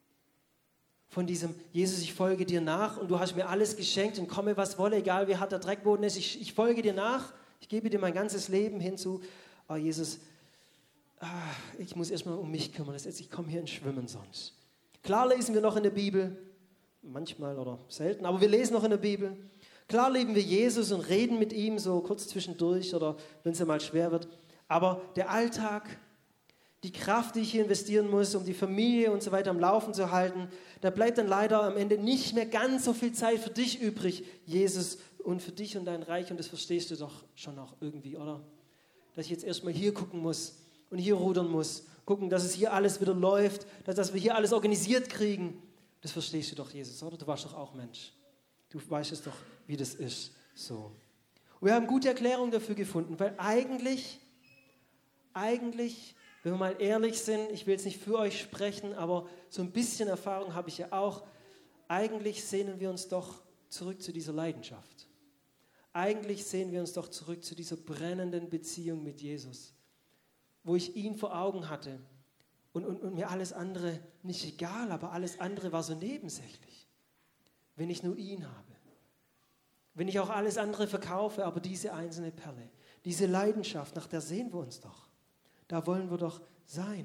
Von diesem, Jesus, ich folge dir nach und du hast mir alles geschenkt und komme, was wolle, egal wie hart der Dreckboden ist, ich, ich folge dir nach, ich gebe dir mein ganzes Leben hinzu. Oh Jesus, ah, ich muss erstmal um mich kümmern, ich komme hier ins Schwimmen sonst. Klar lesen wir noch in der Bibel, manchmal oder selten, aber wir lesen noch in der Bibel. Klar lieben wir Jesus und reden mit ihm so kurz zwischendurch oder wenn es einmal schwer wird. Aber der Alltag, die Kraft, die ich hier investieren muss, um die Familie und so weiter am Laufen zu halten, da bleibt dann leider am Ende nicht mehr ganz so viel Zeit für dich übrig, Jesus, und für dich und dein Reich. Und das verstehst du doch schon auch irgendwie, oder? Dass ich jetzt erstmal hier gucken muss und hier rudern muss, gucken, dass es hier alles wieder läuft, dass, dass wir hier alles organisiert kriegen. Das verstehst du doch, Jesus, oder? Du warst doch auch Mensch. Du weißt es doch, wie das ist. So. Und wir haben gute Erklärungen dafür gefunden, weil eigentlich, eigentlich, wenn wir mal ehrlich sind, ich will jetzt nicht für euch sprechen, aber so ein bisschen Erfahrung habe ich ja auch, eigentlich sehnen wir uns doch zurück zu dieser Leidenschaft. Eigentlich sehnen wir uns doch zurück zu dieser brennenden Beziehung mit Jesus, wo ich ihn vor Augen hatte und, und, und mir alles andere nicht egal, aber alles andere war so nebensächlich, wenn ich nur ihn habe. Wenn ich auch alles andere verkaufe, aber diese einzelne Perle, diese Leidenschaft, nach der sehen wir uns doch. Da wollen wir doch sein.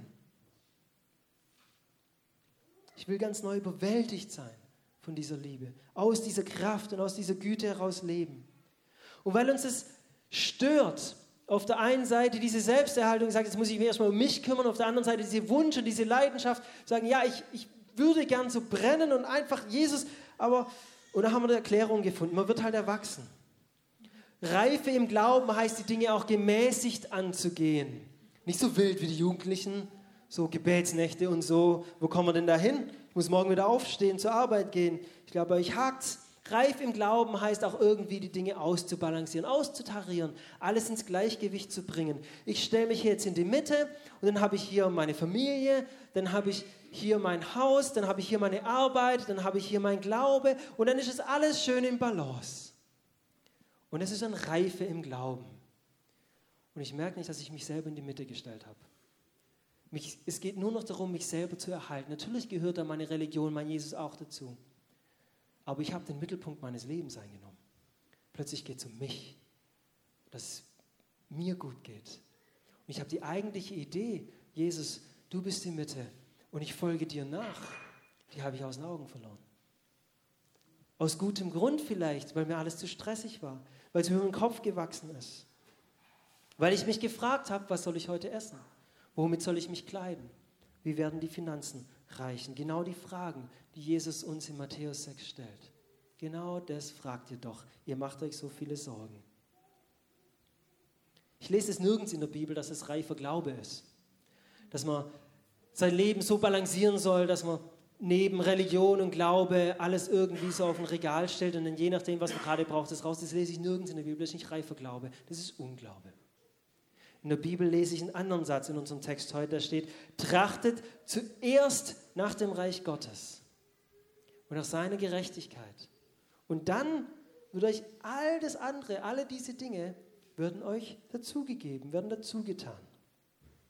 Ich will ganz neu überwältigt sein von dieser Liebe, aus dieser Kraft und aus dieser Güte heraus leben. Und weil uns es stört, auf der einen Seite diese Selbsterhaltung, sagt, jetzt muss ich mich erstmal um mich kümmern, auf der anderen Seite diese Wunsch und diese Leidenschaft, sagen, ja, ich, ich würde gern so brennen und einfach Jesus, aber, und da haben wir eine Erklärung gefunden, man wird halt erwachsen. Reife im Glauben heißt, die Dinge auch gemäßigt anzugehen. Nicht so wild wie die Jugendlichen, so Gebetsnächte und so. Wo kommen wir denn da hin? Ich muss morgen wieder aufstehen, zur Arbeit gehen. Ich glaube, bei euch hakt's. Reif im Glauben heißt auch irgendwie die Dinge auszubalancieren, auszutarieren, alles ins Gleichgewicht zu bringen. Ich stelle mich hier jetzt in die Mitte und dann habe ich hier meine Familie, dann habe ich hier mein Haus, dann habe ich hier meine Arbeit, dann habe ich hier mein Glaube und dann ist es alles schön im Balance. Und es ist dann Reife im Glauben. Und ich merke nicht, dass ich mich selber in die Mitte gestellt habe. Mich, es geht nur noch darum, mich selber zu erhalten. Natürlich gehört da meine Religion, mein Jesus auch dazu. Aber ich habe den Mittelpunkt meines Lebens eingenommen. Plötzlich geht es um mich, dass es mir gut geht. Und ich habe die eigentliche Idee, Jesus, du bist die Mitte und ich folge dir nach, die habe ich aus den Augen verloren. Aus gutem Grund vielleicht, weil mir alles zu stressig war, weil es mir über den Kopf gewachsen ist. Weil ich mich gefragt habe, was soll ich heute essen? Womit soll ich mich kleiden? Wie werden die Finanzen reichen? Genau die Fragen, die Jesus uns in Matthäus sechs stellt. Genau das fragt ihr doch. Ihr macht euch so viele Sorgen. Ich lese es nirgends in der Bibel, dass es reifer Glaube ist. Dass man sein Leben so balancieren soll, dass man neben Religion und Glaube alles irgendwie so auf ein Regal stellt und dann je nachdem, was man gerade braucht, das raus. Das lese ich nirgends in der Bibel. Das ist nicht reifer Glaube. Das ist Unglaube. In der Bibel lese ich einen anderen Satz in unserem Text heute, da steht, trachtet zuerst nach dem Reich Gottes und nach seiner Gerechtigkeit. Und dann wird euch all das andere, alle diese Dinge, werden euch dazugegeben, werden dazugetan.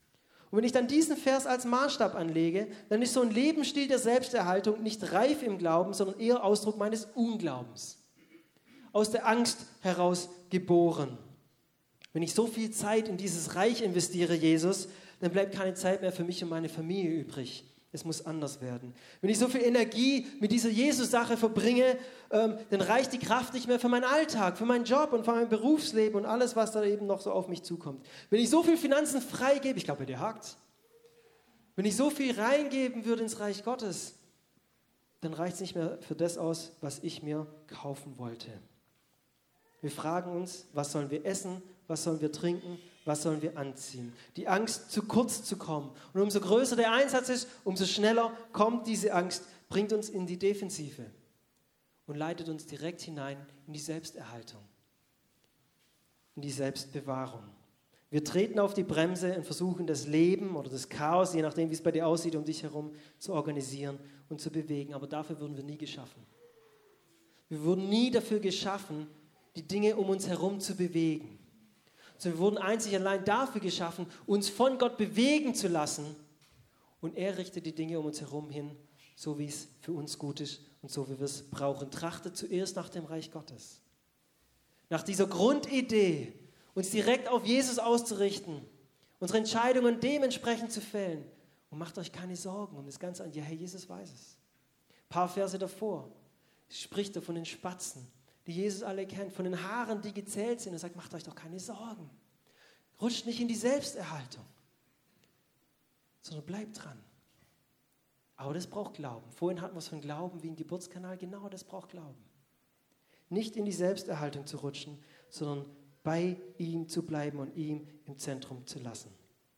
Und wenn ich dann diesen Vers als Maßstab anlege, dann ist so ein Lebensstil der Selbsterhaltung nicht reif im Glauben, sondern eher Ausdruck meines Unglaubens. Aus der Angst heraus geboren. Wenn ich so viel Zeit in dieses Reich investiere, Jesus, dann bleibt keine Zeit mehr für mich und meine Familie übrig. Es muss anders werden. Wenn ich so viel Energie mit dieser Jesus-Sache verbringe, ähm, dann reicht die Kraft nicht mehr für meinen Alltag, für meinen Job und für mein Berufsleben und alles, was da eben noch so auf mich zukommt. Wenn ich so viel Finanzen freigebe, ich glaube, bei dir hakt's. Wenn ich so viel reingeben würde ins Reich Gottes, dann reicht es nicht mehr für das aus, was ich mir kaufen wollte. Wir fragen uns, was sollen wir essen, was sollen wir trinken, was sollen wir anziehen? Die Angst, zu kurz zu kommen. Und umso größer der Einsatz ist, umso schneller kommt diese Angst, bringt uns in die Defensive und leitet uns direkt hinein in die Selbsterhaltung, in die Selbstbewahrung. Wir treten auf die Bremse und versuchen das Leben oder das Chaos, je nachdem, wie es bei dir aussieht, um dich herum zu organisieren und zu bewegen. Aber dafür wurden wir nie geschaffen. Wir wurden nie dafür geschaffen, die Dinge um uns herum zu bewegen. Sondern wir wurden einzig allein dafür geschaffen, uns von Gott bewegen zu lassen. Und er richtet die Dinge um uns herum hin, so wie es für uns gut ist und so wie wir es brauchen. Trachtet zuerst nach dem Reich Gottes. Nach dieser Grundidee, uns direkt auf Jesus auszurichten, unsere Entscheidungen dementsprechend zu fällen. Und macht euch keine Sorgen um das Ganze an. Ja, Herr Jesus weiß es. Ein paar Verse davor spricht er von den Spatzen, die Jesus alle kennt, von den Haaren, die gezählt sind. Er sagt, macht euch doch keine Sorgen. Rutscht nicht in die Selbsterhaltung, sondern bleibt dran. Aber das braucht Glauben. Vorhin hatten wir es von Glauben wie ein Geburtskanal. Genau das braucht Glauben. Nicht in die Selbsterhaltung zu rutschen, sondern bei ihm zu bleiben und ihm im Zentrum zu lassen.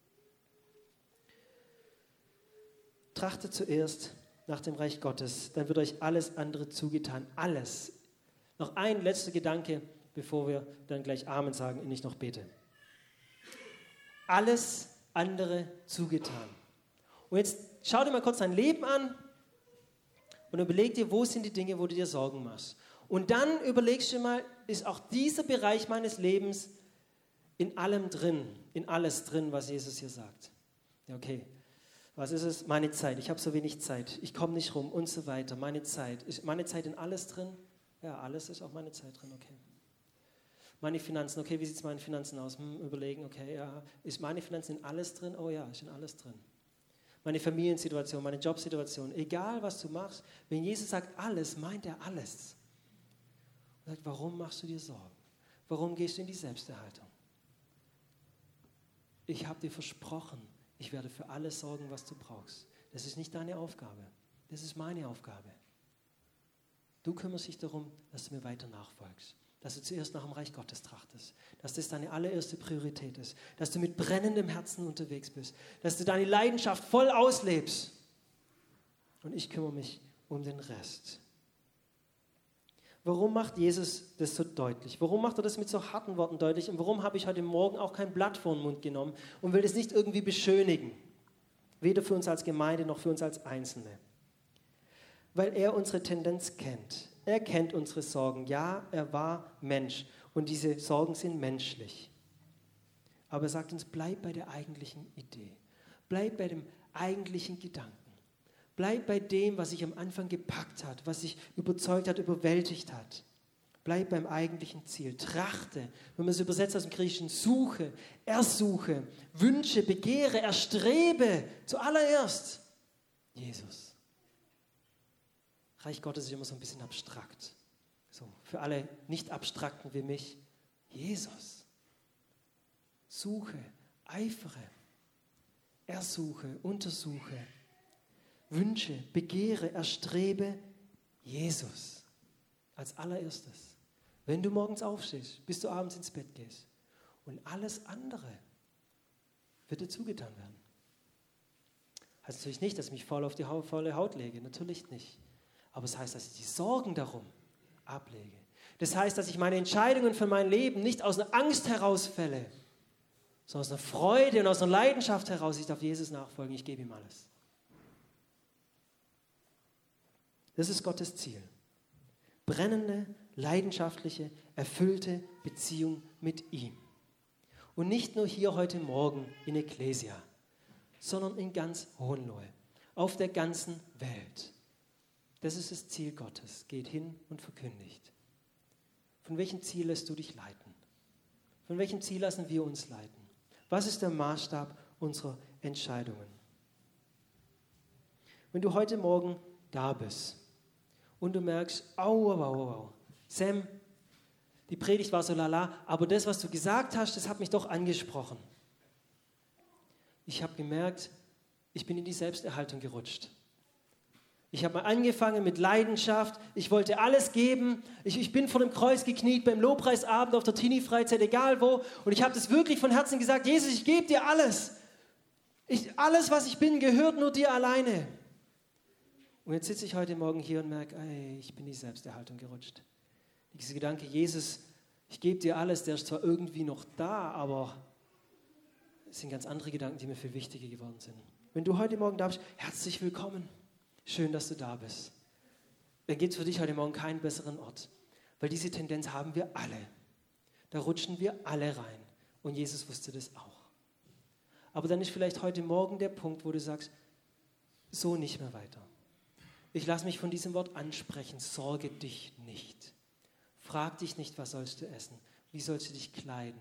Trachtet zuerst nach dem Reich Gottes, dann wird euch alles andere zugetan. Alles. Noch ein letzter Gedanke, bevor wir dann gleich Amen sagen und ich noch bete. Alles andere zugetan. Und jetzt schau dir mal kurz dein Leben an und überleg dir, wo sind die Dinge, wo du dir Sorgen machst. Und dann überlegst du mal, ist auch dieser Bereich meines Lebens in allem drin, in alles drin, was Jesus hier sagt. Ja, okay, was ist es? Meine Zeit, ich habe so wenig Zeit, ich komme nicht rum und so weiter. Meine Zeit, ist meine Zeit in alles drin? Ja, alles ist auch meine Zeit drin, okay. Meine Finanzen, okay, wie sieht es mit meinen Finanzen aus? Hm, überlegen, okay, ja. Ist meine Finanzen in alles drin? Oh ja, ist in alles drin. Meine Familiensituation, meine Jobsituation, egal was du machst, wenn Jesus sagt alles, meint er alles. Und sagt, warum machst du dir Sorgen? Warum gehst du in die Selbsterhaltung? Ich habe dir versprochen, ich werde für alles sorgen, was du brauchst. Das ist nicht deine Aufgabe, das ist meine Aufgabe. Du kümmerst dich darum, dass du mir weiter nachfolgst, dass du zuerst nach dem Reich Gottes trachtest, dass das deine allererste Priorität ist, dass du mit brennendem Herzen unterwegs bist, dass du deine Leidenschaft voll auslebst. Und ich kümmere mich um den Rest. Warum macht Jesus das so deutlich? Warum macht er das mit so harten Worten deutlich? Und warum habe ich heute Morgen auch kein Blatt vor den Mund genommen und will das nicht irgendwie beschönigen? Weder für uns als Gemeinde noch für uns als Einzelne. Weil er unsere Tendenz kennt. Er kennt unsere Sorgen. Ja, er war Mensch und diese Sorgen sind menschlich. Aber er sagt uns, bleib bei der eigentlichen Idee. Bleib bei dem eigentlichen Gedanken. Bleib bei dem, was sich am Anfang gepackt hat, was sich überzeugt hat, überwältigt hat. Bleib beim eigentlichen Ziel. Trachte, wenn man es übersetzt aus dem Griechischen, suche, ersuche, wünsche, begehre, erstrebe, zuallererst Jesus. Reich Gottes ist immer so ein bisschen abstrakt. So, für alle Nicht-Abstrakten wie mich, Jesus. Suche, eifere, ersuche, untersuche, wünsche, begehre, erstrebe Jesus als allererstes. Wenn du morgens aufstehst, bis du abends ins Bett gehst. Und alles andere wird dir zugetan werden. Heißt natürlich nicht, dass ich mich voll auf die Haut, faule Haut lege. Natürlich nicht. Aber es heißt, dass ich die Sorgen darum ablege. Das heißt, dass ich meine Entscheidungen für mein Leben nicht aus einer Angst herausfälle, sondern aus einer Freude und aus einer Leidenschaft heraus. Ich darf Jesus nachfolgen, ich gebe ihm alles. Das ist Gottes Ziel. Brennende, leidenschaftliche, erfüllte Beziehung mit ihm. Und nicht nur hier heute Morgen in Ecclesia, sondern in ganz Hohenlohe, auf der ganzen Welt. Das ist das Ziel Gottes. Geht hin und verkündigt. Von welchem Ziel lässt du dich leiten? Von welchem Ziel lassen wir uns leiten? Was ist der Maßstab unserer Entscheidungen? Wenn du heute Morgen da bist und du merkst, au, au, au, au, Sam, die Predigt war so lala, aber das, was du gesagt hast, das hat mich doch angesprochen. Ich habe gemerkt, ich bin in die Selbsterhaltung gerutscht. Ich habe mal angefangen mit Leidenschaft, ich wollte alles geben, ich, ich bin vor dem Kreuz gekniet beim Lobpreisabend auf der Teenie-Freizeit, egal wo, und ich habe das wirklich von Herzen gesagt, Jesus, ich gebe dir alles. Ich, alles, was ich bin, gehört nur dir alleine. Und jetzt sitze ich heute Morgen hier und merke, ey, ich bin in die Selbsterhaltung gerutscht. Dieser Gedanke, Jesus, ich gebe dir alles, der ist zwar irgendwie noch da, aber es sind ganz andere Gedanken, die mir viel wichtiger geworden sind. Wenn du heute Morgen da bist, herzlich willkommen. Schön, dass du da bist. Dann gibt es für dich heute Morgen keinen besseren Ort, weil diese Tendenz haben wir alle. Da rutschen wir alle rein und Jesus wusste das auch. Aber dann ist vielleicht heute Morgen der Punkt, wo du sagst, so nicht mehr weiter. Ich lasse mich von diesem Wort ansprechen, sorge dich nicht. Frag dich nicht, was sollst du essen, wie sollst du dich kleiden.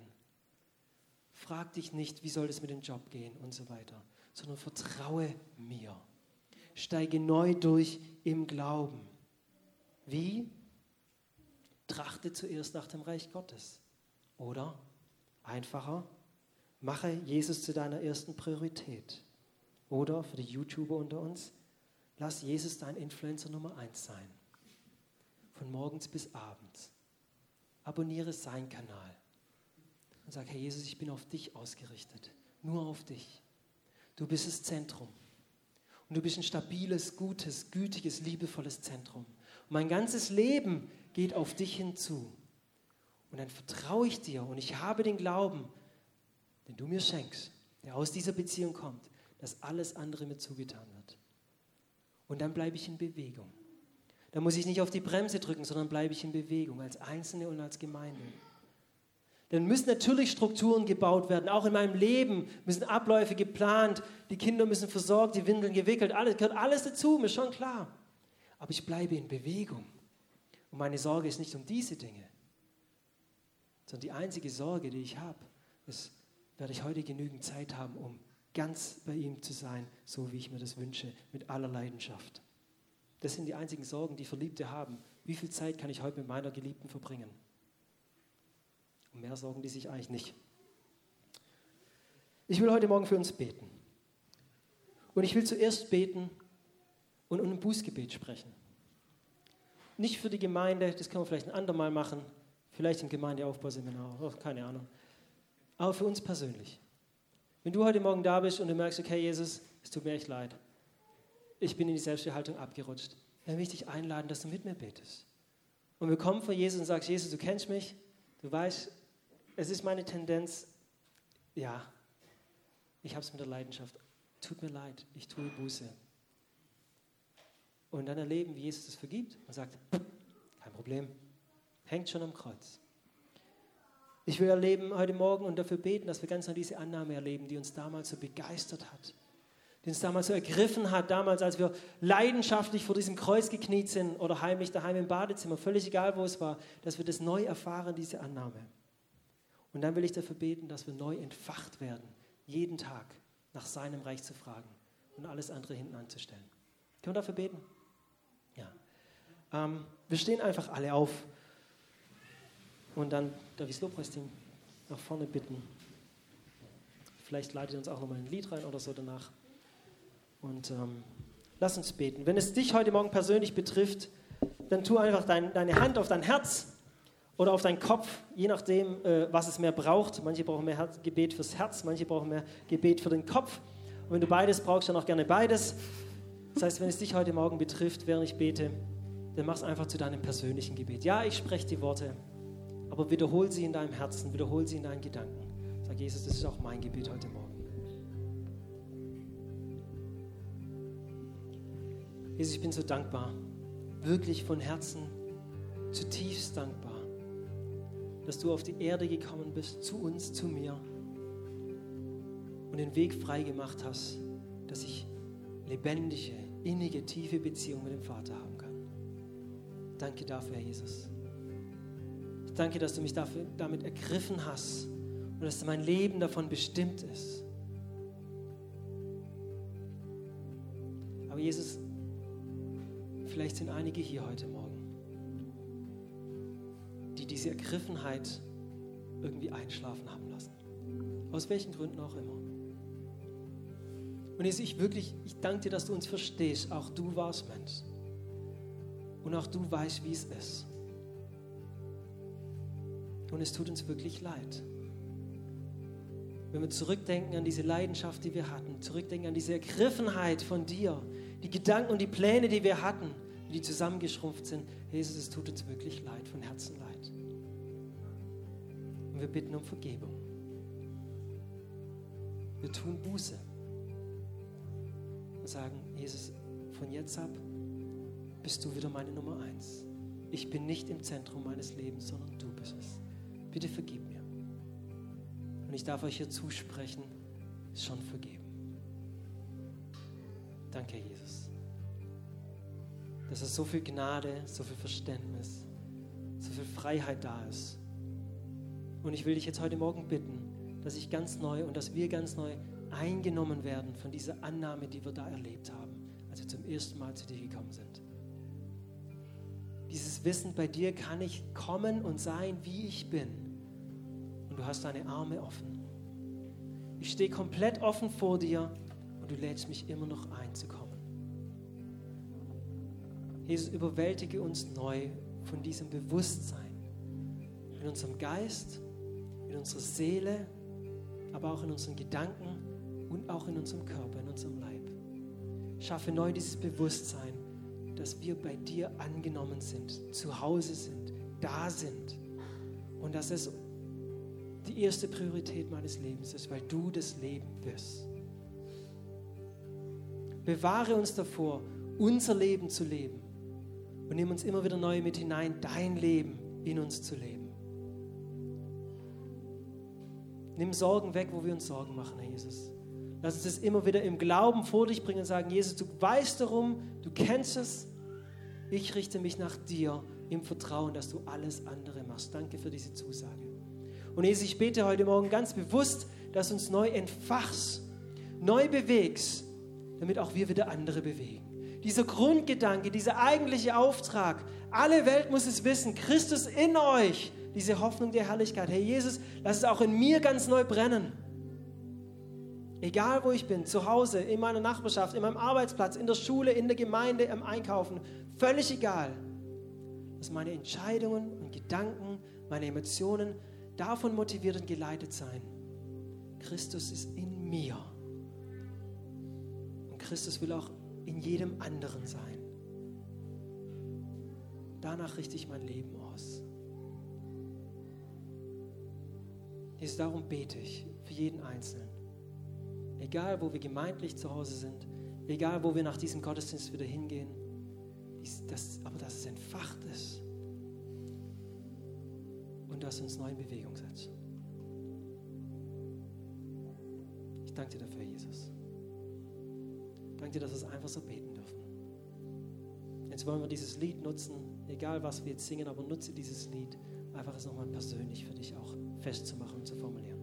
Frag dich nicht, wie soll es mit dem Job gehen und so weiter, sondern vertraue mir. Steige neu durch im Glauben. Wie? Trachte zuerst nach dem Reich Gottes. Oder, einfacher, mache Jesus zu deiner ersten Priorität. Oder, für die YouTuber unter uns, lass Jesus dein Influencer Nummer eins sein. Von morgens bis abends. Abonniere seinen Kanal. Und sag, Herr Jesus, ich bin auf dich ausgerichtet. Nur auf dich. Du bist das Zentrum. Und du bist ein stabiles, gutes, gütiges, liebevolles Zentrum. Und mein ganzes Leben geht auf dich hinzu. Und dann vertraue ich dir und ich habe den Glauben, den du mir schenkst, der aus dieser Beziehung kommt, dass alles andere mir zugetan wird. Und dann bleibe ich in Bewegung. Da muss ich nicht auf die Bremse drücken, sondern bleibe ich in Bewegung, als Einzelne und als Gemeinde. Dann müssen natürlich Strukturen gebaut werden, auch in meinem Leben müssen Abläufe geplant, die Kinder müssen versorgt, die Windeln gewickelt, alles, gehört alles dazu, mir schon klar. Aber ich bleibe in Bewegung. Und meine Sorge ist nicht um diese Dinge, sondern die einzige Sorge, die ich habe, ist, werde ich heute genügend Zeit haben, um ganz bei ihm zu sein, so wie ich mir das wünsche, mit aller Leidenschaft. Das sind die einzigen Sorgen, die Verliebte haben. Wie viel Zeit kann ich heute mit meiner Geliebten verbringen? Und mehr sorgen die sich eigentlich nicht. Ich will heute Morgen für uns beten. Und ich will zuerst beten und um ein Bußgebet sprechen. Nicht für die Gemeinde, das können wir vielleicht ein andermal machen, vielleicht im Gemeindeaufbauseminar, oh, keine Ahnung. Aber für uns persönlich. Wenn du heute Morgen da bist und du merkst, okay, Jesus, es tut mir echt leid, ich bin in die Selbsterhaltung abgerutscht, dann will ich dich einladen, dass du mit mir betest. Und wir kommen vor Jesus und sagst, Jesus, du kennst mich, du weißt, es ist meine Tendenz, ja, ich habe es mit der Leidenschaft, tut mir leid, ich tue Buße. Und dann erleben, wie Jesus es vergibt und sagt, kein Problem, hängt schon am Kreuz. Ich will erleben heute Morgen und dafür beten, dass wir ganz neu diese Annahme erleben, die uns damals so begeistert hat, die uns damals so ergriffen hat, damals, als wir leidenschaftlich vor diesem Kreuz gekniet sind oder heimlich daheim im Badezimmer, völlig egal, wo es war, dass wir das neu erfahren, diese Annahme. Und dann will ich dafür beten, dass wir neu entfacht werden, jeden Tag nach seinem Reich zu fragen und alles andere hinten anzustellen. Können wir dafür beten? Ja. Ähm, wir stehen einfach alle auf und dann darf ich das Lobpreisteam nach vorne bitten. Vielleicht leitet uns auch nochmal ein Lied rein oder so danach. Und ähm, lass uns beten. Wenn es dich heute Morgen persönlich betrifft, dann tu einfach dein, deine Hand auf dein Herz oder auf deinen Kopf, je nachdem, äh, was es mehr braucht. Manche brauchen mehr Herz, Gebet fürs Herz, manche brauchen mehr Gebet für den Kopf. Und wenn du beides brauchst, dann auch gerne beides. Das heißt, wenn es dich heute Morgen betrifft, während ich bete, dann mach es einfach zu deinem persönlichen Gebet. Ja, ich spreche die Worte, aber wiederhol sie in deinem Herzen, wiederhol sie in deinen Gedanken. Sag Jesus, das ist auch mein Gebet heute Morgen. Jesus, ich bin so dankbar, wirklich von Herzen zutiefst dankbar, dass du auf die Erde gekommen bist, zu uns, zu mir. und den Weg frei gemacht hast, dass ich lebendige, innige, tiefe Beziehung mit dem Vater haben kann. Danke dafür, Herr Jesus. Ich danke, dass du mich dafür, damit ergriffen hast und dass mein Leben davon bestimmt ist. Aber Jesus, vielleicht sind einige hier heute Morgen, die diese Ergriffenheit irgendwie einschlafen haben lassen. Aus welchen Gründen auch immer. Und Jesus, ich wirklich, ich danke dir, dass du uns verstehst. Auch du warst Mensch. Und auch du weißt, wie es ist. Und es tut uns wirklich leid. Wenn wir zurückdenken an diese Leidenschaft, die wir hatten, zurückdenken an diese Ergriffenheit von dir, die Gedanken und die Pläne, die wir hatten, die zusammengeschrumpft sind. Jesus, es tut uns wirklich leid, von Herzen leid. Und wir bitten um Vergebung. Wir tun Buße und sagen, Jesus, von jetzt ab bist du wieder meine Nummer eins. Ich bin nicht im Zentrum meines Lebens, sondern du bist es. Bitte vergib mir. Und ich darf euch hier zusprechen, ist schon vergeben. Danke, Jesus. Dass es so viel Gnade, so viel Verständnis, so viel Freiheit da ist. Und ich will dich jetzt heute Morgen bitten, dass ich ganz neu und dass wir ganz neu eingenommen werden von dieser Annahme, die wir da erlebt haben, als wir zum ersten Mal zu dir gekommen sind. Dieses Wissen, bei dir kann ich kommen und sein, wie ich bin. Und du hast deine Arme offen. Ich stehe komplett offen vor dir und du lädst mich immer noch ein, zu kommen. Jesus, überwältige uns neu von diesem Bewusstsein. In unserem Geist, in unserer Seele, aber auch in unseren Gedanken und auch in unserem Körper, in unserem Leib. Schaffe neu dieses Bewusstsein, dass wir bei dir angenommen sind, zu Hause sind, da sind und dass es die erste Priorität meines Lebens ist, weil du das Leben bist. Bewahre uns davor, unser Leben zu leben und nimm uns immer wieder neu mit hinein, dein Leben in uns zu leben. Nimm Sorgen weg, wo wir uns Sorgen machen, Herr Jesus. Lass uns das immer wieder im Glauben vor dich bringen und sagen, Jesus, du weißt darum, du kennst es. Ich richte mich nach dir im Vertrauen, dass du alles andere machst. Danke für diese Zusage. Und Jesus, ich bete heute Morgen ganz bewusst, dass du uns neu entfachst, neu bewegst, damit auch wir wieder andere bewegen. Dieser Grundgedanke, dieser eigentliche Auftrag, alle Welt muss es wissen, Christus in euch, diese Hoffnung der Herrlichkeit. Herr Jesus, lass es auch in mir ganz neu brennen. Egal wo ich bin, zu Hause, in meiner Nachbarschaft, in meinem Arbeitsplatz, in der Schule, in der Gemeinde, im Einkaufen, völlig egal. Dass meine Entscheidungen und Gedanken, meine Emotionen davon motiviert und geleitet sein. Christus ist in mir. Und Christus will auch in jedem anderen sein. Danach richte ich mein Leben aus. Jesus, darum bete ich für jeden Einzelnen. Egal, wo wir gemeindlich zu Hause sind, egal, wo wir nach diesem Gottesdienst wieder hingehen, das, aber dass es entfacht ist und dass uns neu in Bewegung setzt. Ich danke dir dafür, Jesus. Ich danke dir, dass wir es einfach so beten dürfen. Jetzt wollen wir dieses Lied nutzen, egal was wir jetzt singen, aber nutze dieses Lied, einfach es nochmal persönlich für dich auch festzumachen und zu formulieren.